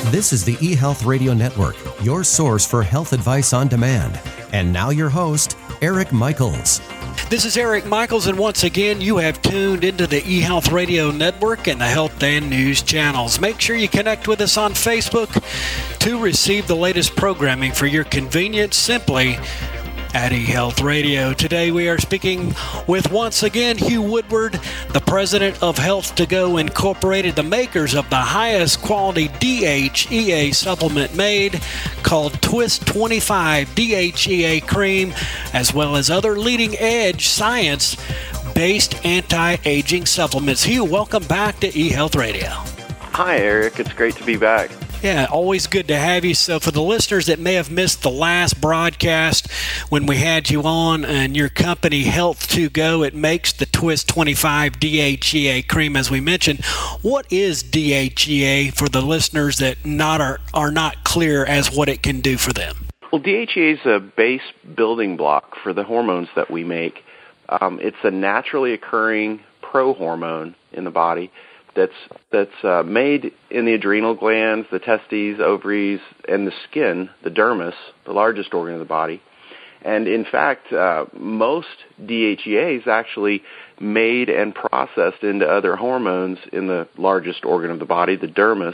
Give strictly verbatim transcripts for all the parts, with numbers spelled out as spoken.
This is the eHealth Radio Network, your source for health advice on demand. And now your host, Eric Michaels. This is Eric Michaels, and once again, you have tuned into the eHealth Radio Network and the Health and News channels. Make sure you connect with us on Facebook to receive the latest programming for your convenience simply at eHealth Radio. Today we are speaking with, once again, Hugh Woodward, the president of Health to Go Incorporated, the makers of the highest quality D H E A supplement made, called Twist twenty-five D H E A cream, as well as other leading-edge science-based anti-aging supplements. Hugh, welcome back to eHealth Radio. Hi, Eric. It's great to be back. Yeah, always good to have you. So for the listeners that may have missed the last broadcast when we had you on and your company Health to Go, it makes the Twist twenty-five D H E A cream, as we mentioned. What is D H E A for the listeners that not are, are not clear as what it can do for them? Well, D H E A is a base building block for the hormones that we make. Um, it's a naturally occurring prohormone in the body that's that's uh, made in the adrenal glands, the testes, ovaries, and the skin, the dermis, the largest organ of the body. And in fact, uh, most D H E A is actually made and processed into other hormones in the largest organ of the body, the dermis,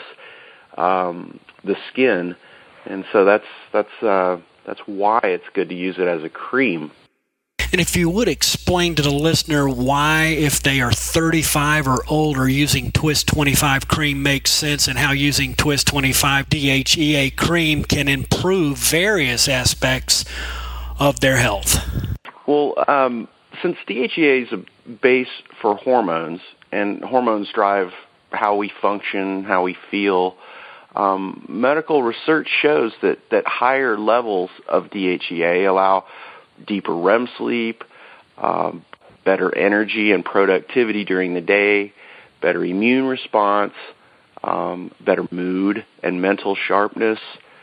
um, the skin. And so that's that's uh, that's why it's good to use it as a cream. And if you would explain to the listener why, if they are thirty-five or older, using Twist twenty-five cream makes sense, and how using Twist twenty-five D H E A cream can improve various aspects of their health. Well, um, since D H E A is a base for hormones, and hormones drive how we function, how we feel, um, medical research shows that, that higher levels of D H E A allow deeper R E M sleep, um, better energy and productivity during the day, better immune response, um, better mood and mental sharpness,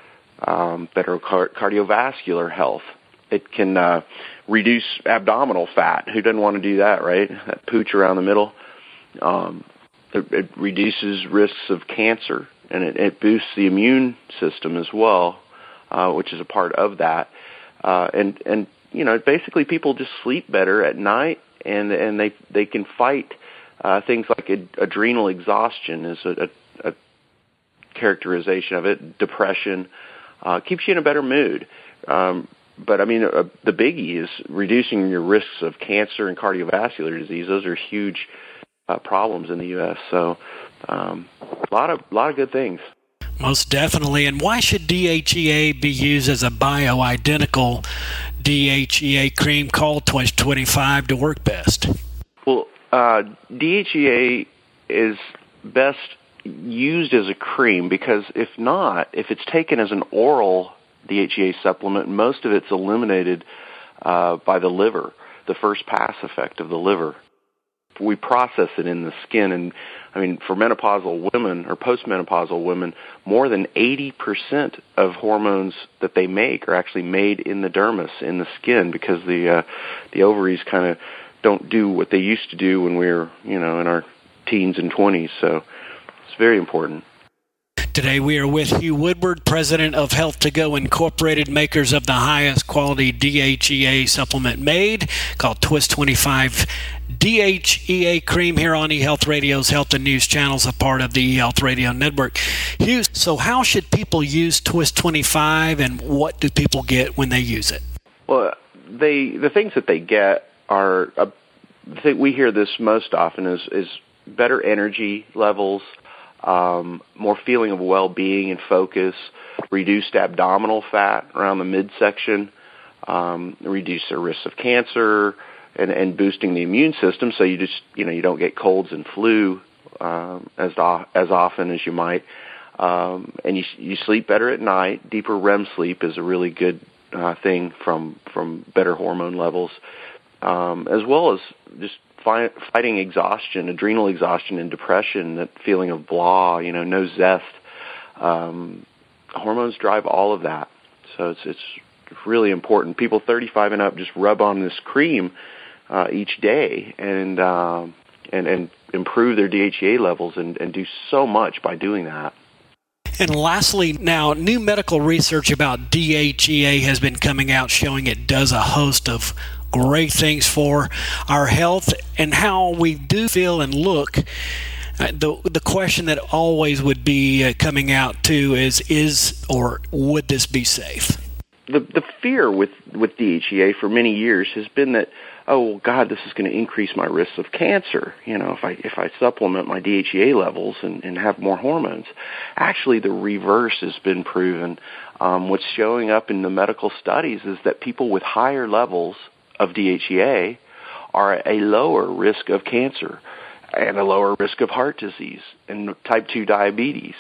um, better car- cardiovascular health. It can uh, reduce abdominal fat. Who doesn't want to do that, right? That pooch around the middle. Um, it, it reduces risks of cancer, and it, it boosts the immune system as well, uh, which is a part of that. Uh, and, and, you know, basically people just sleep better at night, and, and they, they can fight, uh, things like ad- adrenal exhaustion is a, a, a characterization of it, depression, uh, keeps you in a better mood. Um, but I mean, uh, the biggie is reducing your risks of cancer and cardiovascular disease. Those are huge, uh, problems in the U S. So, um, a lot of, a lot of good things. Most definitely. And why should D H E A be used as a bioidentical D H E A cream called Twist twenty-five to work best? Well, uh, D H E A is best used as a cream because if not, if it's taken as an oral D H E A supplement, most of it's eliminated uh, by the liver, the first pass effect of the liver. We process it in the skin, and I mean, for menopausal women or postmenopausal women, more than eighty percent of hormones that they make are actually made in the dermis, in the skin, because the uh, the ovaries kind of don't do what they used to do when we were, you know, in our teens and twenties. So it's very important. Today we are with Hugh Woodward, president of Health to Go Incorporated, makers of the highest quality D H E A supplement made, called Twist twenty-five D H E A cream, here on eHealth Radio's Health and News channels, a part of the eHealth Radio Network. Hugh, so how should people use Twist twenty-five, and what do people get when they use it? Well, they the things that they get are, uh, I think we hear this most often, is, is better energy levels, um, more feeling of well-being and focus, reduced abdominal fat around the midsection, um, reduce their risk of cancer, and, and boosting the immune system, so you just, you know, you don't get colds and flu um, as as often as you might, um, and you you sleep better at night. Deeper R E M sleep is a really good uh, thing from from better hormone levels, um, as well as just fi- fighting exhaustion, adrenal exhaustion, and depression. That feeling of blah, you know, no zest. Um, hormones drive all of that, so it's it's really important. People thirty-five and up just rub on this cream Uh, each day and um, and and improve their D H E A levels and, and do so much by doing that. And lastly, now, new medical research about D H E A has been coming out showing it does a host of great things for our health and how we do feel and look. Uh, the the question that always would be uh, coming out too is, is or would this be safe? The the fear with, with D H E A for many years has been that, oh, God, this is going to increase my risks of cancer, you know, if I if I supplement my D H E A levels and, and have more hormones. Actually, the reverse has been proven. Um, what's showing up in the medical studies is that people with higher levels of D H E A are at a lower risk of cancer and a lower risk of heart disease and type two diabetes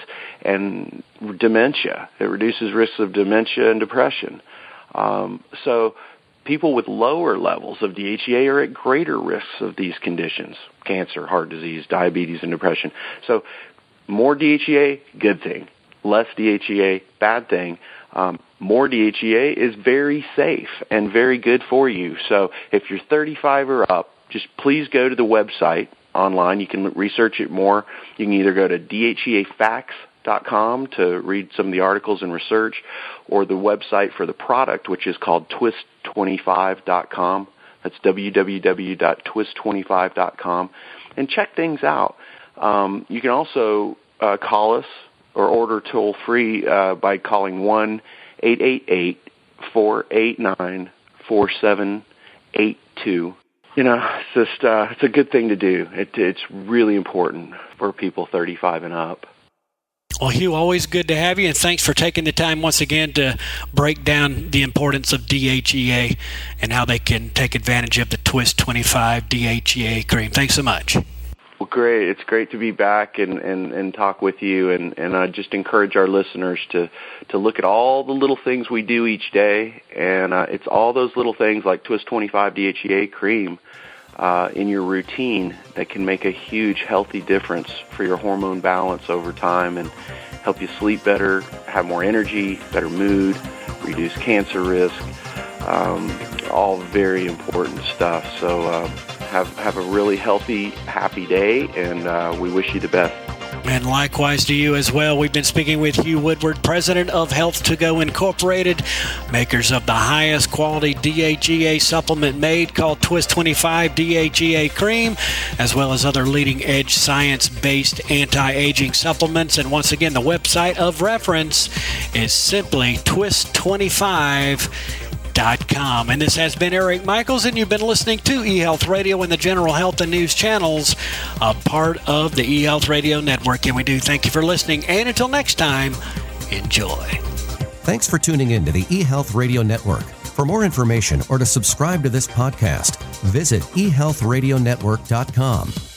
and dementia. It reduces risks of dementia and depression. Um, so people with lower levels of D H E A are at greater risks of these conditions, cancer, heart disease, diabetes, and depression. So more D H E A, good thing. Less D H E A, bad thing. Um, more D H E A is very safe and very good for you. So if you're thirty-five or up, just please go to the website online. You can research it more. You can either go to D H E A facts dot com to read some of the articles and research, or the website for the product, which is called twist twenty-five dot com. That's w w w dot twist twenty-five dot com. And check things out. Um, you can also uh, call us or order toll-free uh, by calling one eight eight eight, four eight nine, four seven eight two. You know, it's just uh, it's a good thing to do. It, it's really important for people thirty-five and up. Well, Hugh, always good to have you, and thanks for taking the time once again to break down the importance of D H E A and how they can take advantage of the Twist twenty-five D H E A cream. Thanks so much. Well, great. It's great to be back and, and, and talk with you, and, and I just encourage our listeners to, to look at all the little things we do each day, and uh, it's all those little things like Twist twenty-five D H E A cream uh, in your routine that can make a huge healthy difference for your hormone balance over time and help you sleep better, have more energy, better mood, reduce cancer risk, um, all very important stuff. So uh, have, have a really healthy, happy day, and uh, we wish you the best. And likewise to you as well. We've been speaking with Hugh Woodward, president of Health to Go Incorporated, makers of the highest quality D H E A supplement made called Twist twenty-five D H E A Cream, as well as other leading-edge science-based anti-aging supplements. And once again, the website of reference is simply twist twenty-five dot com. And this has been Eric Michaels, and you've been listening to eHealth Radio and the General Health and News channels, a part of the eHealth Radio Network. And we do thank you for listening. And until next time, enjoy. Thanks for tuning in to the eHealth Radio Network. For more information or to subscribe to this podcast, visit e health radio network dot com.